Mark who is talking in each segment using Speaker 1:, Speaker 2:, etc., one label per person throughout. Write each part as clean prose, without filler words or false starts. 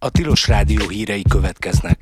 Speaker 1: A Tilos Rádió hírei következnek.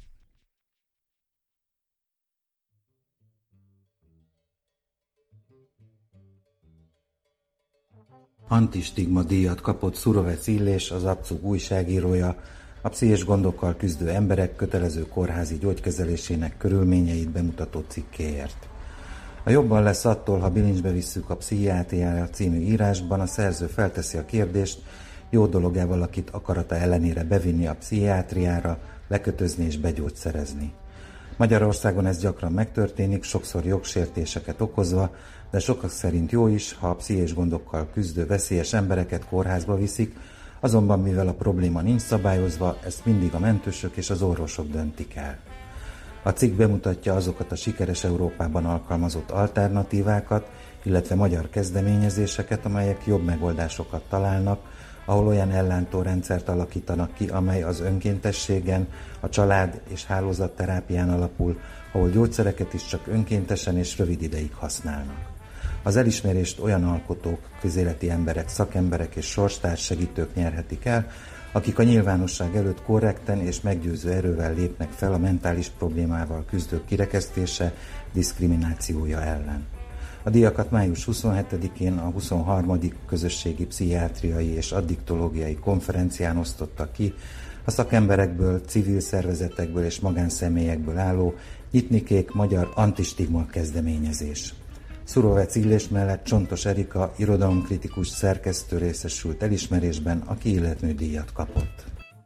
Speaker 2: Antistigma díjat kapott Surovec Illés, az Abcug újságírója, a pszichés gondokkal küzdő emberek kötelező kórházi gyógykezelésének körülményeit bemutató cikkéért. A jobban lesz attól, ha bilincsbe visszük a pszichiátriára című írásban, a szerző felteszi a kérdést, jó dolog-e valakit akarata ellenére bevinni a pszichiátriára, lekötözni és begyógyszerezni. Magyarországon ez gyakran megtörténik, sokszor jogsértéseket okozva, de sokak szerint jó is, ha a pszichés gondokkal küzdő veszélyes embereket kórházba viszik, azonban mivel a probléma nincs szabályozva, ezt mindig a mentősök és az orvosok döntik el. A cikk bemutatja azokat a sikeres Európában alkalmazott alternatívákat, illetve magyar kezdeményezéseket, amelyek jobb megoldásokat találnak, ahol olyan ellátórendszert alakítanak ki, amely az önkéntességen, a család és hálózatterápián alapul, ahol gyógyszereket is csak önkéntesen és rövid ideig használnak. Az elismerést olyan alkotók, közéleti emberek, szakemberek és sorstárs segítők nyerhetik el, akik a nyilvánosság előtt korrekten és meggyőző erővel lépnek fel a mentális problémával küzdők kirekesztése, diszkriminációja ellen. A díjakat május 27-én a 23. közösségi pszichiátriai és addiktológiai konferencián osztottak ki a szakemberekből, civil szervezetekből és magánszemélyekből álló Nyitnikék magyar antistigma kezdeményezés. Surovec Illés mellett Csontos Erika irodalomkritikus szerkesztő részesült elismerésben, aki életmű díjat kapott.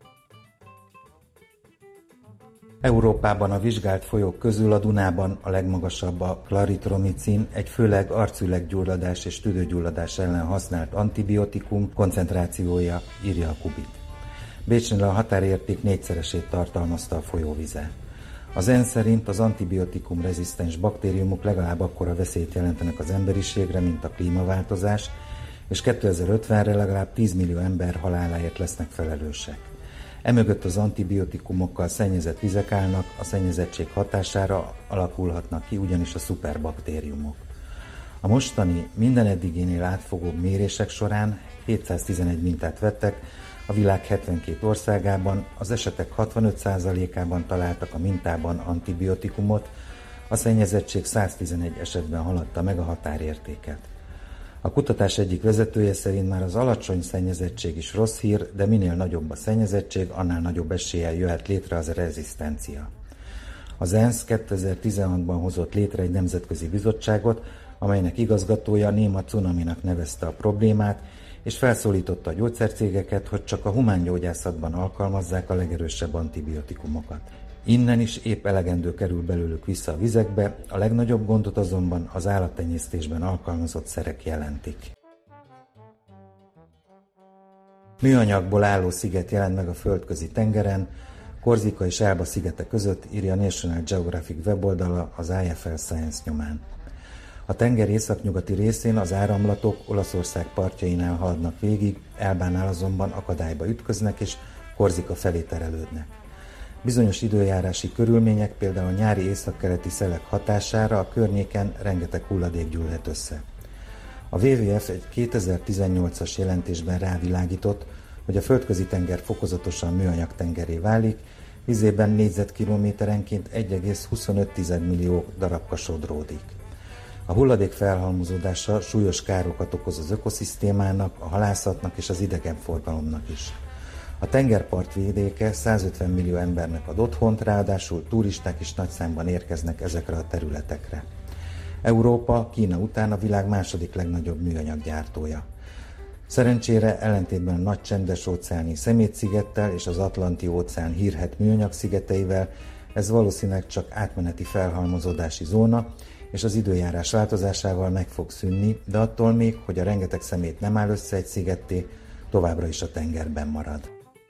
Speaker 2: Európában a vizsgált folyók közül a Dunában a legmagasabb a klaritromicin, egy főleg arcüreggyulladás és tüdőgyulladás ellen használt antibiotikum koncentrációja, írja a Kubit. Bécsnél a határérték 4-szeresét tartalmazta a folyóvize. Az ENSZ szerint az antibiotikum rezisztens baktériumok legalább akkora veszélyt jelentenek az emberiségre, mint a klímaváltozás, és 2050-re legalább 10 millió ember haláláért lesznek felelősek. Emögött az antibiotikumokkal szennyezett vizek állnak, a szennyezettség hatására alakulhatnak ki ugyanis a szuperbaktériumok. A mostani, minden eddiginél átfogóbb mérések során 711 mintát vettek, a világ 72 országában, az esetek 65%-ában találtak a mintában antibiotikumot, a szennyezettség 111 esetben haladta meg a határértéket. A kutatás egyik vezetője szerint már az alacsony szennyezettség is rossz hír, de minél nagyobb a szennyezettség, annál nagyobb eséllyel jöhet létre az rezisztencia. Az ENSZ 2016-ban hozott létre egy nemzetközi bizottságot, amelynek igazgatója Néma Cunaminak nevezte a problémát, és felszólította a gyógyszercégeket, hogy csak a humángyógyászatban alkalmazzák a legerősebb antibiotikumokat. Innen is épp elegendő kerül belőlük vissza a vizekbe, a legnagyobb gondot azonban az állattenyésztésben alkalmazott szerek jelentik. Műanyagból álló sziget jelent meg a földközi tengeren, Korzika és Elba szigete között, írja a National Geographic weboldala az IFL Science nyomán. A tenger északnyugati részén az áramlatok Olaszország partjainál haladnak végig, Elbánál azonban akadályba ütköznek és Korzika felé terelődnek. Bizonyos időjárási körülmények, például a nyári északkeleti szelek hatására a környéken rengeteg hulladék gyűlhet össze. A WWF egy 2018-as jelentésben rávilágított, hogy a földközi tenger fokozatosan műanyag tengerré válik, vizében négyzetkilométerenként 1,25 millió darabka sodródik. A hulladék felhalmozódása súlyos károkat okoz az ökoszisztémának, a halászatnak és az idegenforgalomnak is. A tengerpart vidéke 150 millió embernek ad otthont, ráadásul turisták is nagy számban érkeznek ezekre a területekre. Európa Kína után a világ második legnagyobb műanyaggyártója. Szerencsére ellentétben a nagy csendes-óceáni Szemét-szigettel és az Atlanti-óceán hírhedt műanyag szigeteivel ez valószínűleg csak átmeneti felhalmozódási zóna, és az időjárás változásával meg fog szűnni, de attól még, hogy a rengeteg szemét nem áll össze egy szigetté, továbbra is a tengerben marad.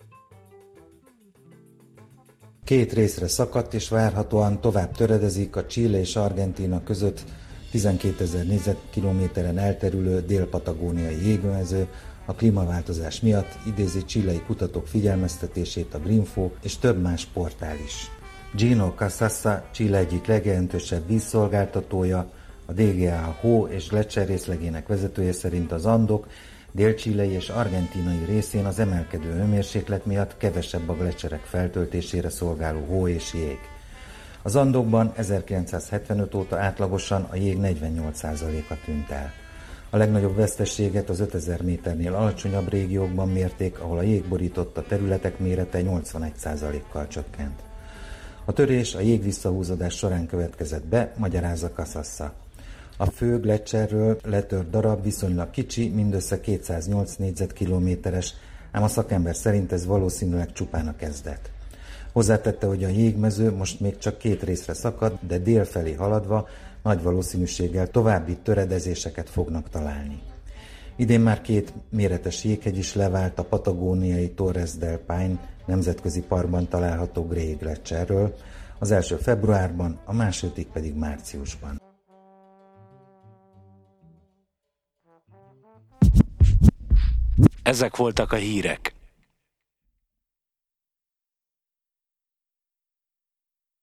Speaker 2: 2 részre szakadt és várhatóan tovább töredezik a Chile és Argentína között 12 000 négyzetkilométeren elterülő dél-patagóniai jégmező a klímaváltozás miatt, idézi chilei kutatók figyelmeztetését a Greenfo és több más portál is. Gino Casassa, Chile egyik legjelentősebb vízszolgáltatója, a DGA hó és gletszer részlegének vezetője szerint az Andok Dél-chilei és argentinai részén az emelkedő hőmérséklet miatt kevesebb a gleccserek feltöltésére szolgáló hó és jég. Az Andokban 1975 óta átlagosan a jég 48%-a tűnt el. A legnagyobb veszteséget az 5000 méternél alacsonyabb régiókban mérték, ahol a jég borította területek mérete 81%-kal csökkent. A törés a jég visszahúzódás során következett be, magyarázza Casassa. A fő gleccserről letört darab viszonylag kicsi, mindössze 208 négyzetkilométeres, ám a szakember szerint ez valószínűleg csupán a kezdet. Hozzátette, hogy a jégmező most még csak 2 részre szakad, de délfelé haladva nagy valószínűséggel további töredezéseket fognak találni. Idén már 2 méretes jéghegy is levált a patagóniai Torres del Paine nemzetközi parkban található Grey Gleccserről, az első februárban, a második pedig márciusban.
Speaker 1: Ezek voltak a hírek.